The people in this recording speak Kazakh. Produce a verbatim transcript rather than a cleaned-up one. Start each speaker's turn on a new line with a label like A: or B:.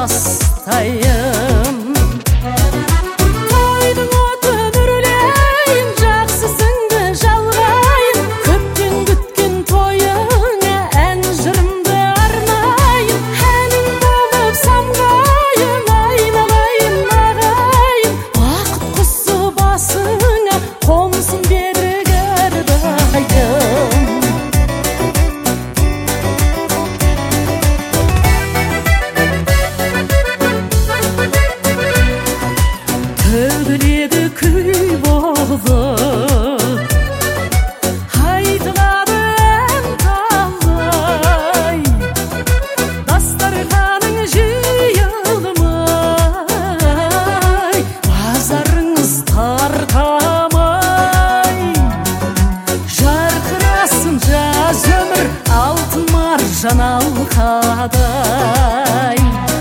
A: бастайын. Тойдың отын үрлейін, жақсысыңды жалғайын, көптен күткен тойыңа ән жырымды арнайын. Әнің болып самғайын, айналайын ағайын, уақыт құсы басыңа қонсын берік әрдайым. Төгіледі күй болып, айтылады ән талай, дастарханың жиылмай, базарыңыз тарқамай, жарқырасын жаз өмір алтын маржан алқадай.